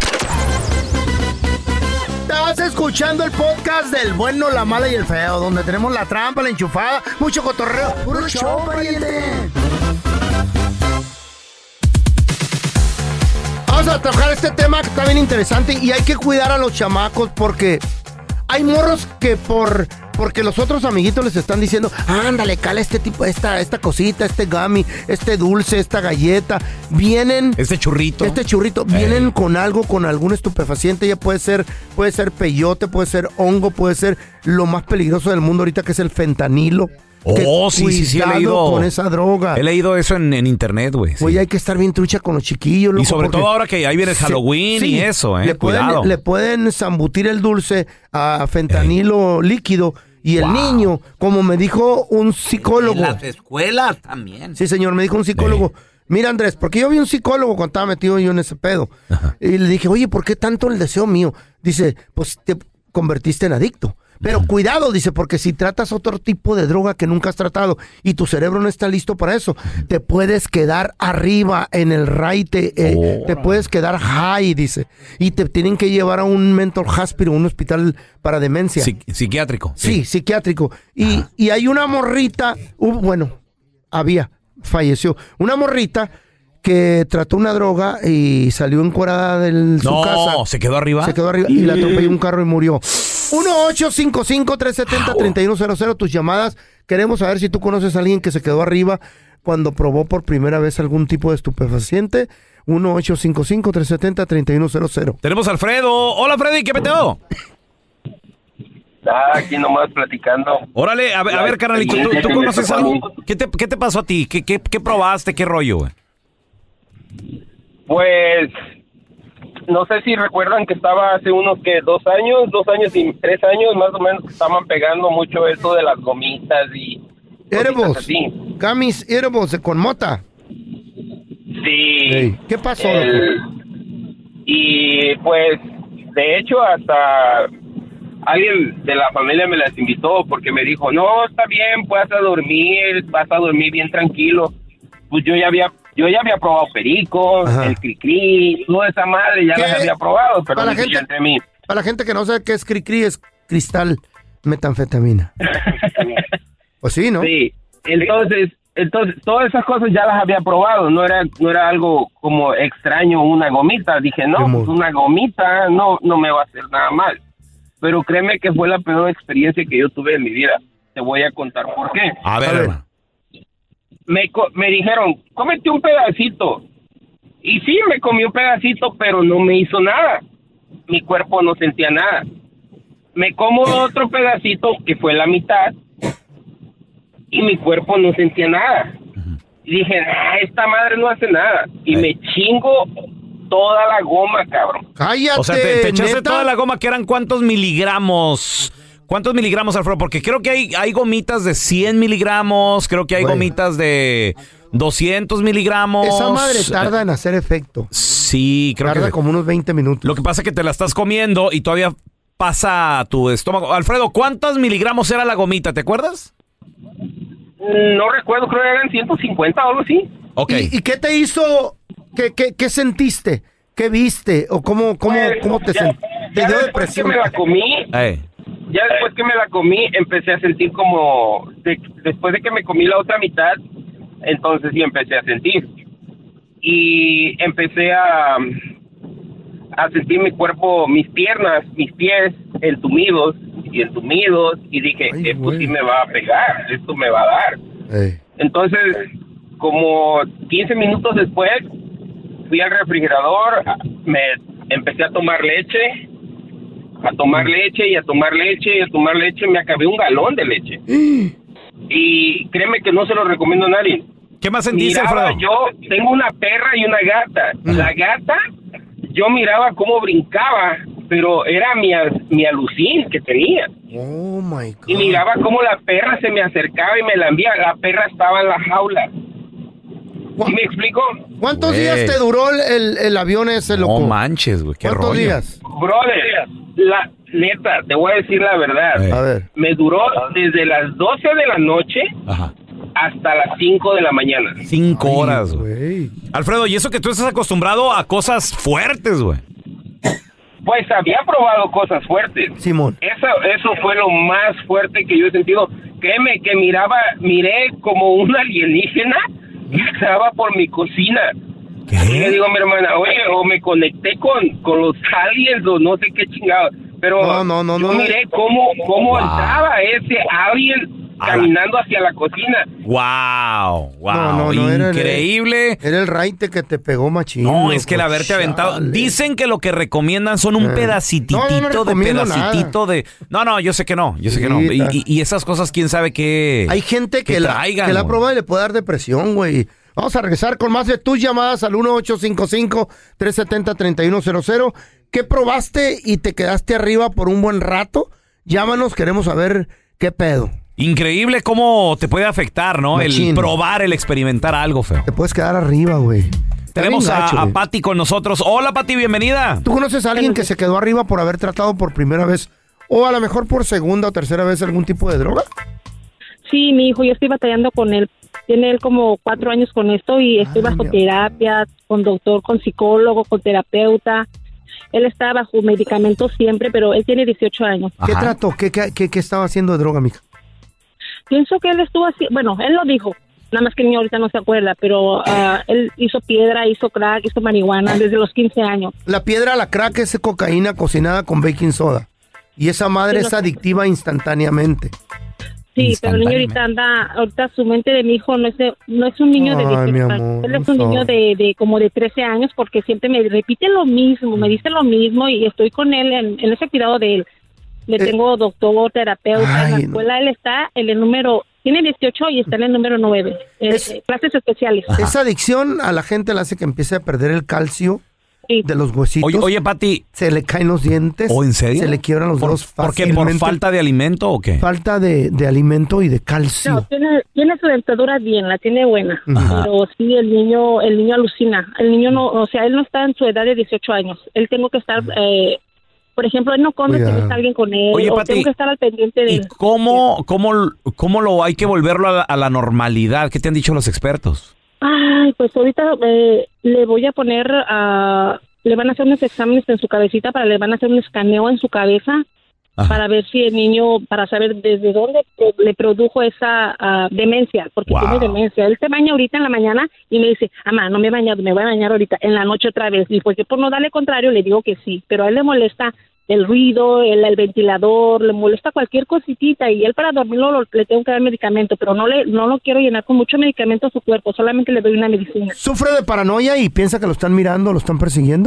Estás escuchando el podcast del bueno, la mala y el feo, donde tenemos la trampa, la enchufada, mucho cotorreo. ¡Puro show, pariente! Vamos a trabajar este tema que está bien interesante y hay que cuidar a los chamacos porque hay morros que porque los otros amiguitos les están diciendo, ándale, cala este tipo, esta cosita, este gummy, este dulce, esta galleta. Vienen... Este churrito. Vienen con algo, con algún estupefaciente. Ya puede ser peyote, puede ser hongo, puede ser lo más peligroso del mundo ahorita, que es el fentanilo. Sí, he leído. Con esa droga. He leído eso en internet, güey. Oye, hay que estar bien trucha con los chiquillos, loco, y sobre todo ahora que ahí viene Halloween y eso, cuidado. Le pueden zambutir el dulce a fentanilo líquido y el niño, como me dijo un psicólogo. En las escuelas también. Sí, señor, me dijo un psicólogo. Mira, Andrés, porque yo vi un psicólogo cuando estaba metido yo en ese pedo. Ajá. Y le dije, oye, ¿por qué tanto el deseo mío? Dice, pues te convertiste en adicto. Pero cuidado, dice, porque si tratas otro tipo de droga que nunca has tratado y tu cerebro no está listo para eso, te puedes quedar arriba en el raite, te puedes quedar high, dice. Y te tienen que llevar a un mental hospital, un hospital para demencia. Psiquiátrico. Sí, psiquiátrico. Y hay una morrita, falleció, una morrita que trató una droga y salió encuerada de su casa. No, ¿se quedó arriba? Y la atropelló un carro y murió. 1-855-370-3100. Tus llamadas. Queremos saber si tú conoces a alguien que se quedó arriba cuando probó por primera vez algún tipo de estupefaciente. 1-855-370-3100. Tenemos a Alfredo. Hola, Freddy, ¿qué peteo? Aquí nomás platicando. Órale, a ver, carnalito, ¿tú conoces a alguien? ¿Qué te pasó a ti? ¿Qué probaste? ¿Qué rollo, güey? Pues no sé si recuerdan que estaba hace unos 2 años y 3 años más o menos, que estaban pegando mucho eso de las gomitas y Edibles. así. Gummies edibles con mota. Sí. Hey, ¿qué pasó, loco? Y pues, de hecho, hasta alguien de la familia me las invitó porque me dijo, no, está bien, vas a dormir bien tranquilo. Pues yo ya había probado perico, el cri-cri, toda esa madre ya las había probado, pero para la gente que no sabe qué es cri-cri, es cristal metanfetamina. Pues sí, ¿no? Sí, entonces todas esas cosas ya las había probado, no era algo como extraño una gomita. Dije, no, pues una gomita no me va a hacer nada mal. Pero créeme que fue la peor experiencia que yo tuve en mi vida. Te voy a contar por qué. A ver. Me dijeron, cómete un pedacito. Y sí, me comí un pedacito, pero no me hizo nada. Mi cuerpo no sentía nada. Me como otro pedacito, que fue la mitad, y mi cuerpo no sentía nada. Y dije, esta madre no hace nada. Y me chingo toda la goma, cabrón. Cállate. O sea, te echaste toda la goma, que eran ¿cuántos miligramos? ¿Cuántos miligramos, Alfredo? Porque creo que hay gomitas de 100 miligramos, creo que hay gomitas de 200 miligramos. Esa madre tarda en hacer efecto. Sí, creo que tarda como unos 20 minutos. Lo que pasa es que te la estás comiendo y todavía pasa a tu estómago. Alfredo, ¿cuántos miligramos era la gomita? ¿Te acuerdas? No recuerdo, creo que eran 150 o algo así. Okay. ¿Y qué te hizo? ¿Qué sentiste? ¿Qué viste? ¿O cómo te sentiste? ¿Te dio depresión? Que me la comí, ya después que me la comí, empecé a sentir como... después de que me comí la otra mitad, entonces sí empecé a sentir. Y empecé a sentir mi cuerpo, mis piernas, mis pies entumidos, y dije, esto sí me va a pegar, esto me va a dar. Entonces, como 15 minutos después, fui al refrigerador, me empecé a tomar leche, me acabé un galón de leche. Y créeme que no se lo recomiendo a nadie. ¿Qué más sentiste, Alfredo? Yo tengo una perra y una gata. La gata, yo miraba cómo brincaba, pero era mi alucín que tenía. Oh, my God. Y miraba cómo la perra se me acercaba y me lambía. La perra estaba en la jaula. ¿Sí me explico? ¿Cuántos días te duró el avión ese, loco? No manches, güey, qué rollo. ¿Cuántos días? Brother, la neta, te voy a decir la verdad. A ver. Me duró desde las 12 de la noche hasta las 5 de la mañana. 5 horas, güey. Alfredo, y eso que tú estás acostumbrado a cosas fuertes, güey. Pues había probado cosas fuertes. Simón. Eso fue lo más fuerte que yo he sentido. Créeme que miré como un alienígena que estaba por mi cocina. ¿Qué? Y le digo a mi hermana, oye, o me conecté con los aliens o no sé qué chingado. Pero yo miré cómo entraba ese alien caminando hacia la cocina. Wow, increíble. Era el raite que te pegó machín. No, es que el haberte aventado. Dicen que lo que recomiendan son un pedacitito de... No, yo sé que no. Y esas cosas, quién sabe qué. Hay gente que la ha probado y le puede dar depresión, güey. Vamos a regresar con más de tus llamadas al 1-855-370-3100. ¿Qué probaste y te quedaste arriba por un buen rato? Llámanos, queremos saber qué pedo. Increíble cómo te puede afectar, ¿no? Machín. El probar, el experimentar algo feo. Te puedes quedar arriba, güey. Tenemos a Pati con nosotros. Hola, Pati, bienvenida. ¿Tú conoces a alguien que se quedó arriba por haber tratado por primera vez o a lo mejor por segunda o tercera vez algún tipo de droga? Sí, mi hijo, yo estoy batallando con él. Tiene él como 4 años con esto y estoy bajo terapia, con doctor, con psicólogo, con terapeuta. Él está bajo medicamentos siempre, pero él tiene 18 años. ¿Qué trató? ¿Qué estaba haciendo de droga, mija? Pienso que él estuvo así, bueno, él lo dijo, nada más que el niño ahorita no se acuerda, pero él hizo piedra, hizo crack, hizo marihuana desde los 15 años. La piedra, la crack es cocaína cocinada con baking soda. Y esa madre es adictiva instantáneamente. Sí, pero el niño ahorita su mente de mi hijo no es un niño de 18 años. Él es un niño de como de 13 años porque siempre me repite lo mismo, me dice lo mismo y estoy con él en ese cuidado de él. Le tengo doctor, terapeuta, en la escuela él está en el número, tiene 18 y está en el número 9, clases especiales. Esa adicción a la gente le hace que empiece a perder el calcio de los huesitos. Oye, Pati. Se le caen los dientes. ¿O en serio? Se le quiebran los dedos ¿Por qué? fácilmente. ¿Por falta de alimento o qué? Falta de alimento y de calcio. No, tiene su dentadura bien, la tiene buena. Ajá. Pero sí, el niño alucina. El niño no, o sea, él no está en su edad de 18 años. Él tengo que estar, por ejemplo, él no come si no está alguien con él. Oye, o Pati, tengo que estar al pendiente de él. ¿Cómo lo hay que volverlo a la normalidad? ¿Qué te han dicho los expertos? Ay, pues ahorita le voy a poner le van a hacer unos exámenes en su cabecita, le van a hacer un escaneo en su cabeza. Ajá. Para ver si el niño, para saber desde dónde le produjo esa demencia, porque tiene demencia. Él se baña ahorita en la mañana y me dice, mamá, no me he bañado, me voy a bañar ahorita, en la noche otra vez. Y pues yo por no darle contrario le digo que sí, pero a él le molesta el ruido, el ventilador, le molesta cualquier cositita y él para dormirlo le tengo que dar medicamento, pero no lo quiero llenar con mucho medicamento a su cuerpo, solamente le doy una medicina. ¿Sufre de paranoia y piensa que lo están mirando, lo están persiguiendo?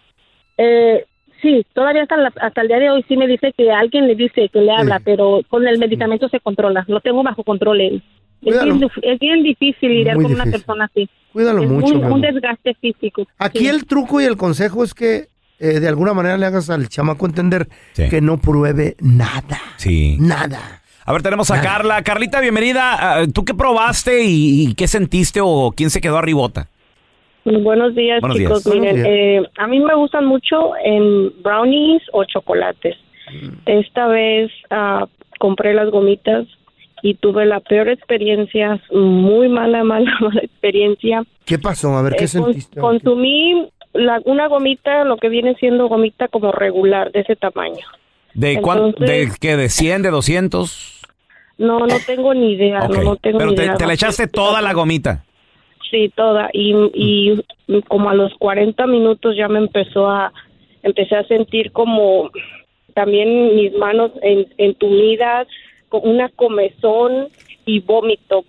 Sí, todavía hasta el día de hoy sí me dice que alguien le dice que le habla, pero con el medicamento se controla, lo tengo bajo control él. Es bien difícil lidiar con una persona así. Cuídalo mucho. Un desgaste físico. Aquí el truco y el consejo es que de alguna manera le hagas al chamaco entender que no pruebe nada. Sí. Nada. A ver, tenemos a Carla. Carlita, bienvenida. ¿Tú qué probaste y qué sentiste o quién se quedó arribota? Buenos días, chicos. Miren, a mí me gustan mucho brownies o chocolates. Esta vez compré las gomitas y tuve la peor experiencia, muy mala experiencia. ¿Qué pasó? A ver, ¿qué sentiste? Consumí una gomita, lo que viene siendo gomita como regular, de ese tamaño. ¿De cuánto? ¿De qué? ¿De 100? ¿De 200? No tengo ni idea. Okay. No tengo Pero ni idea. te la echaste toda la gomita. Sí, toda. Y como a los 40 minutos ya empecé a sentir como también mis manos entumidas, con una comezón y vómito,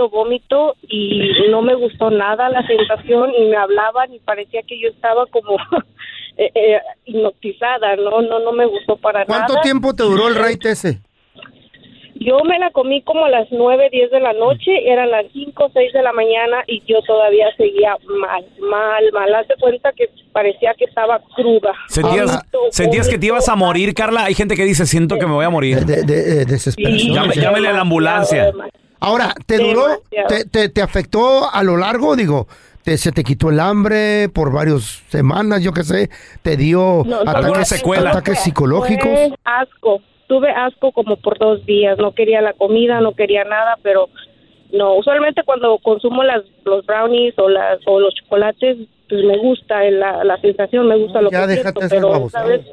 y no me gustó nada la sensación y me hablaban y parecía que yo estaba como hipnotizada, no me gustó para nada. ¿Cuánto tiempo te duró el ride ese? Yo me la comí como a las 9, 10 de la noche, eran las 5, 6 de la mañana y yo todavía seguía mal. Haz de cuenta que parecía que estaba cruda. ¿Sentías que te ibas a morir, Carla? Hay gente que dice, siento que me voy a morir. De desesperación. Sí, llámele a la ambulancia. Ahora, ¿te duró? ¿Te afectó a lo largo? Digo, ¿se te quitó el hambre por varias semanas, yo qué sé? ¿Te dio ataques psicológicos? Fue asco. Tuve asco como por 2 días, no quería la comida, no quería nada, pero no, usualmente cuando consumo los brownies o los chocolates, pues me gusta la sensación, me gusta lo que siento, pero ¿sabes?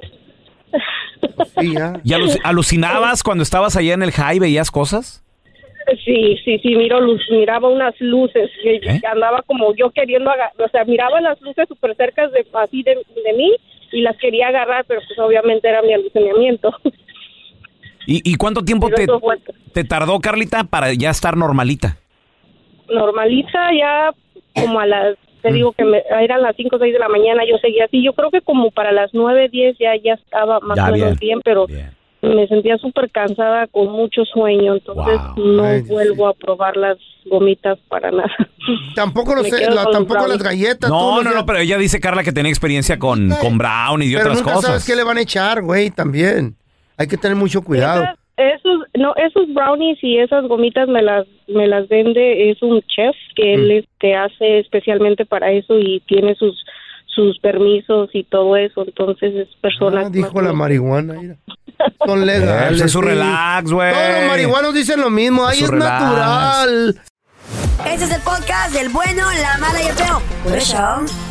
Sí, ya. ¿Y alucinabas cuando estabas allá en el high, veías cosas? Sí, miraba unas luces, que andaba como yo queriendo miraba las luces súper cerca de mí y las quería agarrar, pero pues obviamente era mi alucinamiento. ¿Y cuánto tiempo te tardó, Carlita, para ya estar normalita? Normalita ya como te digo que eran las 5 o 6 de la mañana, yo seguía así. Yo creo que como para las 9, 10 ya estaba más o menos bien, pero me sentía súper cansada con mucho sueño, entonces no vuelvo a probar las gomitas para nada. Tampoco las galletas. No, pero ella dice, Carla, que tenía experiencia con brownies y pero otras nunca cosas. ¿Sabes qué le van a echar, güey? También. Hay que tener mucho cuidado. Esos brownies y esas gomitas me las vende, es un chef que él hace especialmente para eso y tiene sus permisos y todo eso, entonces es persona. Dijo la marihuana, mira. Son legales. Es su relax, güey. Todos los marihuanos dicen lo mismo, ahí es natural. Este es el podcast del bueno, la mala y el feo. Por eso.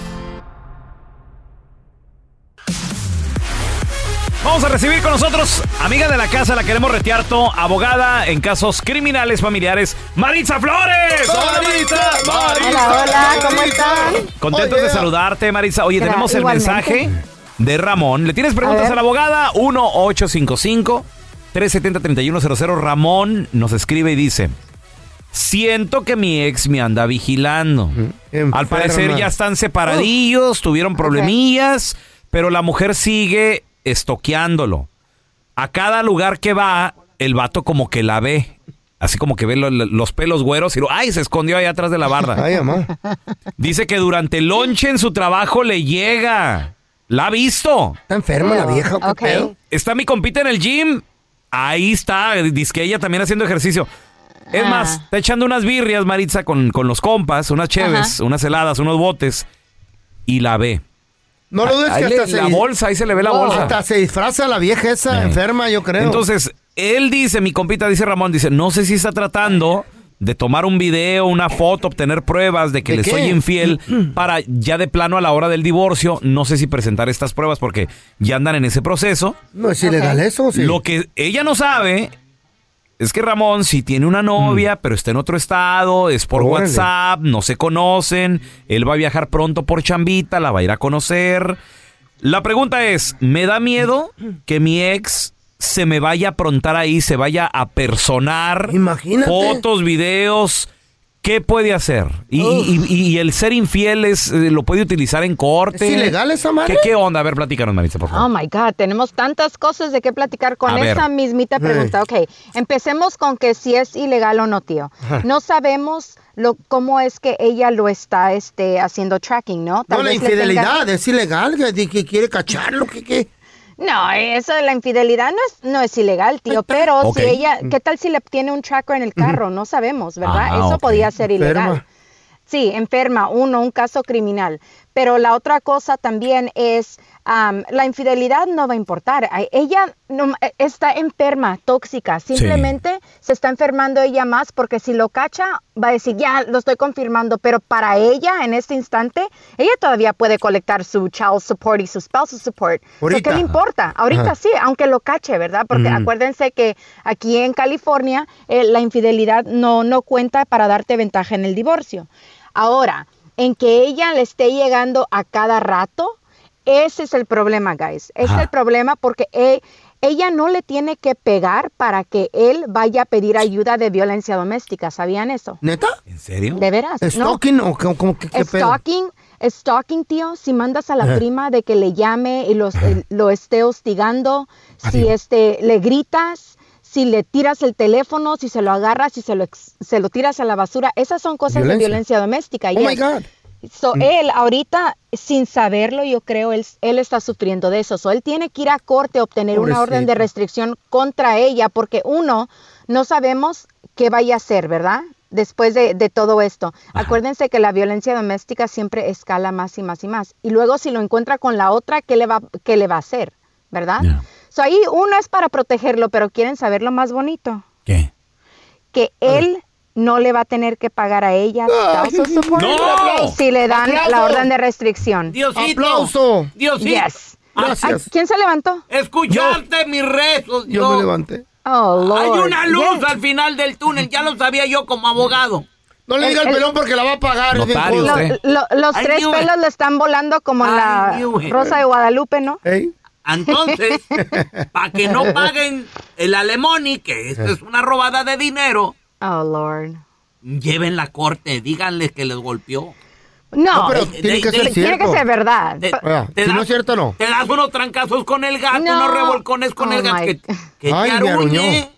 Vamos a recibir con nosotros, amiga de la casa, la queremos retear, abogada en casos criminales familiares, Maritza Flores. Hola, ¿cómo están? Contentos de saludarte, Maritza. Oye, tenemos el mensaje de Ramón. ¿Le tienes preguntas a la abogada? 1-855-370-3100. Ramón nos escribe y dice: siento que mi ex me anda vigilando. Al parecer ya están separadillos, tuvieron problemillas, pero la mujer sigue estoqueándolo. A cada lugar que va, el vato como que la ve Así como que ve los pelos güeros y ¡ay! Se escondió ahí atrás de la barda. Ay, mamá. Dice que durante el lonche en su trabajo le llega. ¿La ha visto? Está enferma la vieja. ¿Qué pedo? Está mi compita en el gym. Ahí está. Dice que ella también haciendo ejercicio. Es más, está echando unas birrias, Maritza, con los compas, unas cheves, unas heladas, unos botes. Y la ve. No lo dudes que hasta la bolsa, ahí se le ve la bolsa. Hasta se disfraza la vieja esa enferma, yo creo. Entonces, él dice, mi compita dice Ramón, dice, no sé si está tratando de tomar un video, una foto, obtener pruebas de que le soy infiel para ya de plano a la hora del divorcio, no sé si presentar estas pruebas porque ya andan en ese proceso. No es ilegal eso, sí. Lo que ella no sabe es que Ramón si tiene una novia, pero está en otro estado, es por WhatsApp, no se conocen, él va a viajar pronto por chambita, la va a ir a conocer. La pregunta es, ¿me da miedo que mi ex se me vaya a aprontar ahí, se vaya a personar? Imagínate. Fotos, videos, ¿qué puede hacer? Y el ser infiel lo puede utilizar en corte. ¿Es ilegal esa madre? ¿Qué onda? A ver, platícanos, Maritza, por favor. Oh, my God, tenemos tantas cosas de qué platicar con esa mismita pregunta. Ok, empecemos con que si es ilegal o no, tío. No sabemos cómo es que ella lo está haciendo tracking, ¿no? No, la infidelidad es ilegal, que quiere cacharlo, ¿qué? No, eso de la infidelidad no es ilegal, tío, pero si ella, ¿qué tal si le tiene un tracker en el carro? No sabemos, ¿verdad? Eso podía ser ilegal. Sí, enferma, un caso criminal. Pero la otra cosa también es, la infidelidad no va a importar. Ella no, está enferma, tóxica. Simplemente se está enfermando ella más porque si lo cacha, va a decir, ya, lo estoy confirmando. Pero para ella, en este instante, ella todavía puede colectar su child support y su spousal support. ¿Qué le importa? Ahorita sí, aunque lo cache, ¿verdad? Porque acuérdense que aquí en California, la infidelidad no cuenta para darte ventaja en el divorcio. Ahora, en que ella le esté llegando a cada rato, ese es el problema, guys. Es el problema porque ella no le tiene que pegar para que él vaya a pedir ayuda de violencia doméstica. ¿Sabían eso? ¿Neta? ¿En serio? ¿De veras? ¿Stalking o cómo qué pedo? Stalking, tío, si mandas a la prima de que le llame y lo esté hostigando, si le gritas, si le tiras el teléfono, si se lo agarras, si se lo tiras a la basura, esas son cosas de violencia doméstica. Oh, my God. So, él ahorita, sin saberlo, yo creo, él está sufriendo de eso. So, él tiene que ir a corte a obtener una orden de restricción contra ella, porque no sabemos qué vaya a hacer, ¿verdad? Después de todo esto. Acuérdense que la violencia doméstica siempre escala más y más y más. Y luego si lo encuentra con la otra, ¿qué le va a hacer? ¿Verdad? So, ahí uno es para protegerlo, pero ¿quieren saber lo más bonito? ¿Qué? Que él no le va a tener que pagar a ella ¡No! si le dan la orden de restricción. Diosito. ¡Aplauso! Diosito. Yes. Gracias. ¿Quién se levantó? Escucharte mis rezos. Yo me levanté. Oh, Lord. Hay una luz al final del túnel, ya lo sabía yo como abogado. No le diga al pelón porque la va a pagar. Los tres pelos le están volando como la Rosa de Guadalupe, ¿no? Entonces, para que no paguen el alemony, que esto es una robada de dinero. Oh, Lord. Lleven la corte, díganles que les golpeó. No, pero tiene que ser cierto. Tiene que ser verdad. Si no es cierto, no. Te das unos trancazos con el gato, unos revolcones con el gato. Que ay, te aruñe.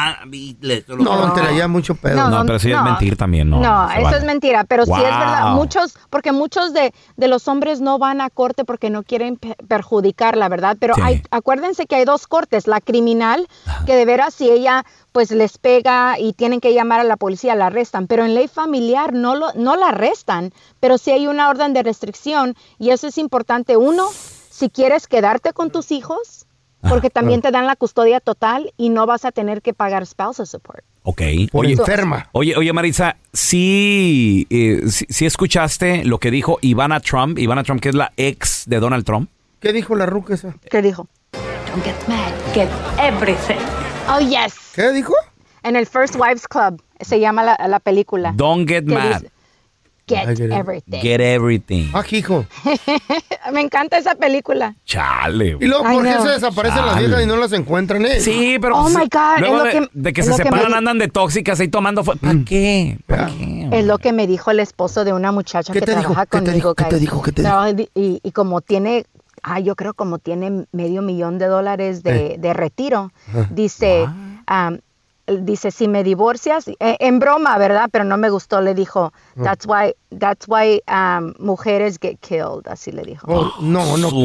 No, te la lleva mucho pedo. No, pero sí es mentir también, ¿no? No, eso vale. es mentira, pero sí es verdad. Porque muchos de los hombres no van a corte porque no quieren perjudicarla, ¿verdad? Pero acuérdense que hay dos cortes, la criminal, que de veras si ella pues les pega y tienen que llamar a la policía, la arrestan, pero en ley familiar no la arrestan, pero sí hay una orden de restricción y eso es importante. Uno, si quieres quedarte con tus hijos, porque también te dan la custodia total y no vas a tener que pagar spousal support. Ok. Por enferma. Oye, Maritza, sí escuchaste lo que dijo Ivana Trump, que es la ex de Donald Trump. ¿Qué dijo la ruca esa? ¿Qué dijo? Don't get mad, get everything. Oh, yes. ¿Qué dijo? En el First Wives Club, se llama la película. Don't get mad. Get everything. Get everything. Ah, hijo. Me encanta esa película. Chale. ¿Y luego por qué se desaparecen las viejas y no las encuentran? Sí, pero... Oh, my God. Luego de que se separan andan de tóxicas ahí tomando... ¿Para qué? ¿Para qué? Es lo que me dijo el esposo de una muchacha que trabaja conmigo. ¿Qué te dijo? Y como tiene... yo creo como tiene $500,000 de retiro, dice... dice, si me divorcias, en broma, ¿verdad? Pero no me gustó, le dijo, that's why mujeres get killed, así le dijo. No,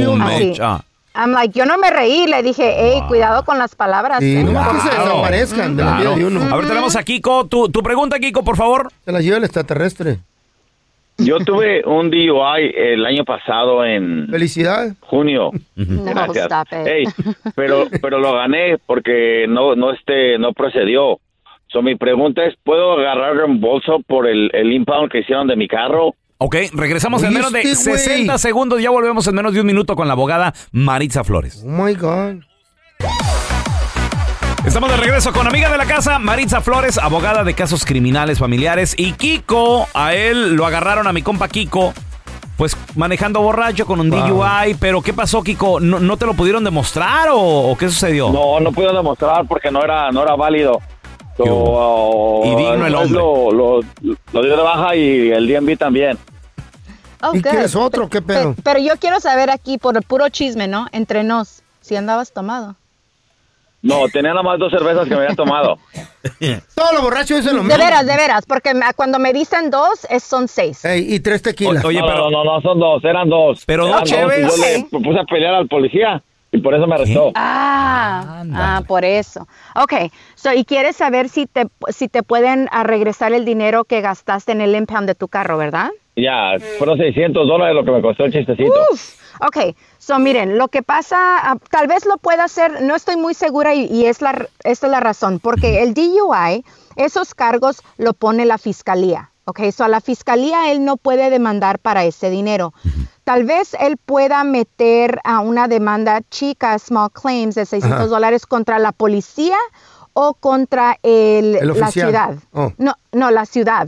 I'm like, yo no me reí, le dije, hey, cuidado con las palabras. Sí, no que se desaparezcan de la vida de uno. A ver, tenemos a Kiko. Tu pregunta, Kiko, por favor. Se la lleva el extraterrestre. Yo tuve un DUI el año pasado en... ¡Felicidades! Junio. Gracias. Hey, pero lo gané porque no procedió. So, mi pregunta es, ¿puedo agarrar reembolso por el impound que hicieron de mi carro? Ok, regresamos en menos de 60 segundos. Ya volvemos en menos de un minuto con la abogada Maritza Flores. Oh, my God. Estamos de regreso con amiga de la casa, Maritza Flores, abogada de casos criminales familiares. Y Kiko, a él lo agarraron, a mi compa Kiko, pues manejando borracho con un DUI. Pero ¿qué pasó, Kiko? ¿No te lo pudieron demostrar o qué sucedió? No pude demostrar porque no era válido. Y digno el hombre. Lo dio de baja y el DMV también. Oh, ¿Y quieres otro? ¿Qué pedo? Pero yo quiero saber aquí, por el puro chisme, ¿no? Entre nos, si andabas tomado. No, tenía nada más 2 cervezas que me había tomado. Todos los borrachos dicen lo mismo. De veras, porque cuando me dicen 2, son 6. Y 3 tequilas. Oye, pero no, son 2, eran 2. Pero eran 2 chéves. Yo le puse a pelear al policía y por eso me arrestó. Por eso. Ok, y quieres saber si te pueden regresar el dinero que gastaste en el impound de tu carro, ¿verdad? Ya, fueron $600 lo que me costó el chistecito. Ok, miren, lo que pasa, tal vez lo pueda hacer, no estoy muy segura y esta es la razón, porque el DUI, esos cargos lo pone la fiscalía, ok, a la fiscalía él no puede demandar para ese dinero. Tal vez él pueda meter a una demanda chica, small claims de $600 contra la policía o contra la ciudad. No, la ciudad.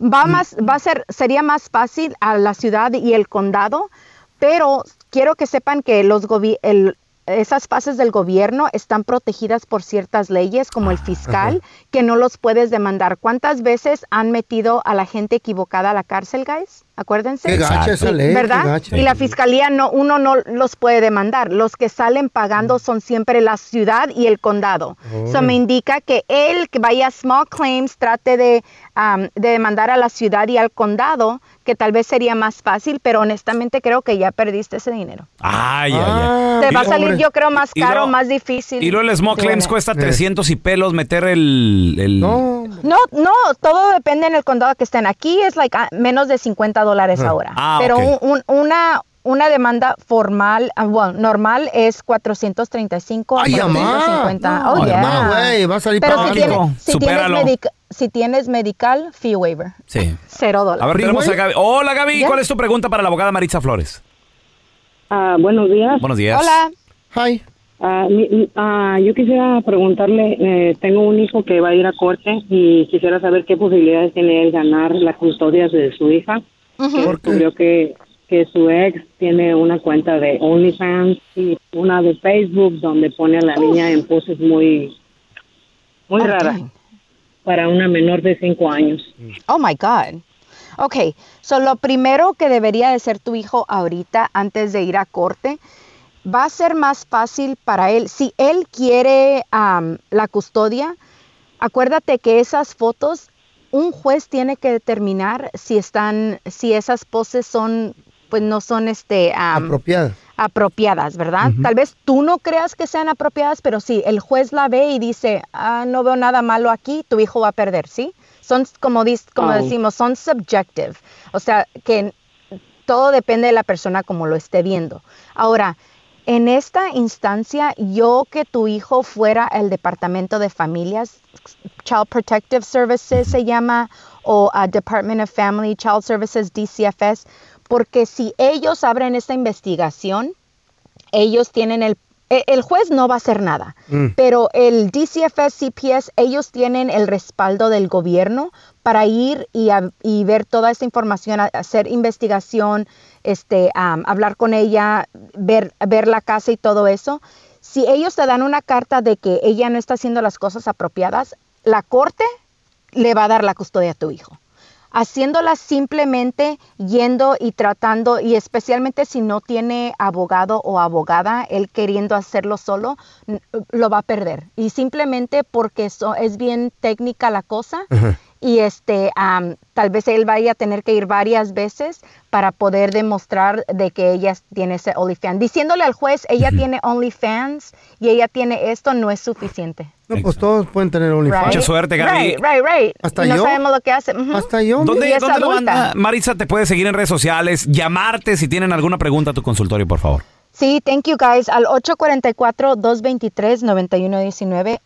Sería más fácil a la ciudad y el condado, pero quiero que sepan que esas fases del gobierno están protegidas por ciertas leyes, como el fiscal, que no los puedes demandar. ¿Cuántas veces han metido a la gente equivocada a la cárcel, guys? Acuérdense. Qué gacha esa ley, ¿verdad? qué gacha. Y la fiscalía uno no los puede demandar. Los que salen pagando son siempre la ciudad y el condado. Eso me indica que él que vaya a small claims trate de demandar a la ciudad y al condado, que tal vez sería más fácil, pero honestamente creo que ya perdiste ese dinero. Te va a salir, yo creo, más caro, más difícil. Y luego el small claims cuesta 300 y pelos meter el... No, todo depende en el condado que estén. Aquí es menos de $50 ahora. Pero una demanda formal, normal es 435 a 450. Va a salir pero si tienes medical, fee waiver. Sí. $0. A ver, tenemos a Gaby. Hola, Gaby. ¿Cuál es tu pregunta para la abogada Maritza Flores? Buenos días. Buenos días. Hola. Hi. Yo quisiera preguntarle, tengo un hijo que va a ir a corte y quisiera saber qué posibilidades tiene él ganar la custodia de su hija. Descubrió que su ex tiene una cuenta de OnlyFans y una de Facebook donde pone a la niña en poses muy raras para una menor de 5 años. Oh my God. Ok, lo primero que debería de ser tu hijo ahorita antes de ir a corte va a ser más fácil para él. Si él quiere la custodia, acuérdate que esas fotos, un juez tiene que determinar si esas poses son, pues no son apropiadas, ¿verdad? Tal vez tú no creas que sean apropiadas, pero sí, el juez la ve y dice, no veo nada malo aquí, tu hijo va a perder, ¿sí? Son, como decimos, son subjective. O sea, que todo depende de la persona como lo esté viendo. Ahora, en esta instancia, yo que tu hijo fuera al Departamento de Familias, Child Protective Services se llama, o Department of Family Child Services, DCFS, porque si ellos abren esta investigación, ellos tienen el juez no va a hacer nada, pero el DCFS, CPS, ellos tienen el respaldo del gobierno para ir y ver toda esa información, hacer investigación, hablar con ella, ver la casa y todo eso. Si ellos te dan una carta de que ella no está haciendo las cosas apropiadas, la corte le va a dar la custodia a tu hijo. haciéndola simplemente yendo y tratando, y especialmente si no tiene abogado o abogada, él queriendo hacerlo solo, lo va a perder. Y simplemente porque es bien técnica la cosa. Uh-huh. Y tal vez él vaya a tener que ir varias veces para poder demostrar de que ella tiene ese OnlyFans. Diciéndole al juez, ella tiene OnlyFans y ella tiene esto, no es suficiente. No, pues todos pueden tener OnlyFans. Mucha suerte, Gaby. Right. Hasta no yo. sabemos lo que hace. Uh-huh. Hasta yo. ¿Dónde lo van? Maritza te puede seguir en redes sociales, llamarte si tienen alguna pregunta a tu consultorio, por favor. Sí, thank you guys, al 844-223-9119,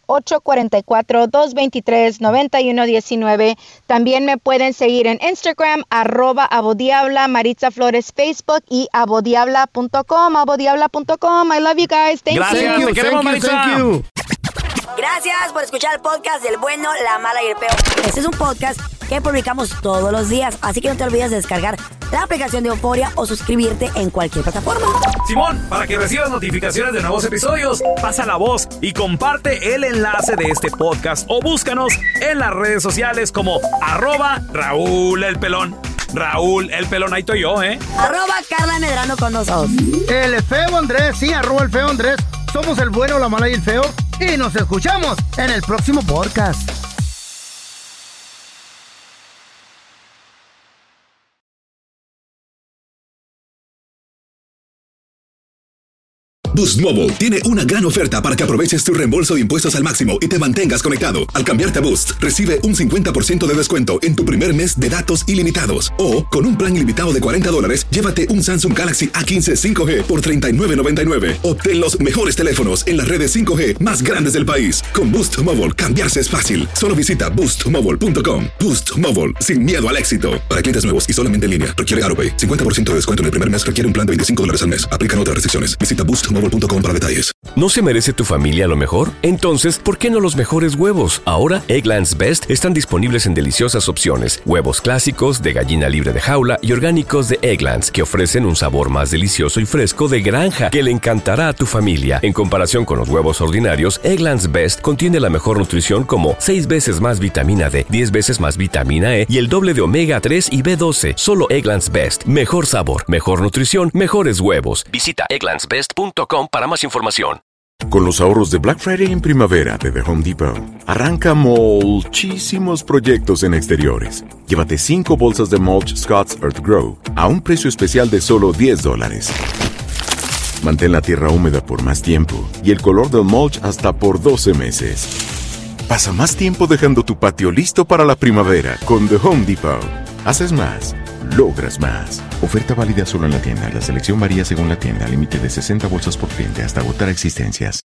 844-223-9119. También me pueden seguir en Instagram, @abodiabla, Maritza Flores Facebook y abodiabla.com, abodiabla.com. I love you guys, thank Gracias, you. Te queremos, Maritza. Thank you. Gracias por escuchar el podcast del bueno, la mala y el peor. Este es un podcast que publicamos todos los días, así que no te olvides de descargar la aplicación de Euforia o suscribirte en cualquier plataforma. Simón, para que recibas notificaciones de nuevos episodios, pasa la voz y comparte el enlace de este podcast o búscanos en las redes sociales como @Raúl el Pelón. Raúl el Pelón, ahí estoy yo, @Carla Medrano con nosotros. El feo Andrés, sí, @el feo Andrés. Somos el bueno, la mala y el feo. Y nos escuchamos en el próximo podcast. Boost Mobile tiene una gran oferta para que aproveches tu reembolso de impuestos al máximo y te mantengas conectado. Al cambiarte a Boost, recibe un 50% de descuento en tu primer mes de datos ilimitados. O, con un plan ilimitado de $40, llévate un Samsung Galaxy A15 5G por $39.99. Obtén los mejores teléfonos en las redes 5G más grandes del país. Con Boost Mobile, cambiarse es fácil. Solo visita boostmobile.com. Boost Mobile, sin miedo al éxito. Para clientes nuevos y solamente en línea, requiere AroPay. 50% de descuento en el primer mes requiere un plan de $25 al mes. Aplican otras restricciones. Visita boostmobile.com para detalles. ¿No se merece tu familia lo mejor? Entonces, ¿por qué no los mejores huevos? Ahora, Eggland's Best están disponibles en deliciosas opciones. Huevos clásicos, de gallina libre de jaula y orgánicos de Eggland's, que ofrecen un sabor más delicioso y fresco de granja que le encantará a tu familia. En comparación con los huevos ordinarios, Eggland's Best contiene la mejor nutrición como 6 veces más vitamina D, 10 veces más vitamina E y el doble de omega 3 y B12. Solo Eggland's Best. Mejor sabor, mejor nutrición, mejores huevos. Visita egglandsbest.com para más información. Con los ahorros de Black Friday en primavera de The Home Depot, arranca muchísimos proyectos en exteriores. Llévate 5 bolsas de mulch Scott's Earth Grow a un precio especial de solo $10. Mantén la tierra húmeda por más tiempo y el color del mulch hasta por 12 meses. Pasa más tiempo dejando tu patio listo para la primavera con The Home Depot. Haces más, logras más. Oferta válida solo en la tienda. La selección varía según la tienda. Límite de 60 bolsas por cliente hasta agotar existencias.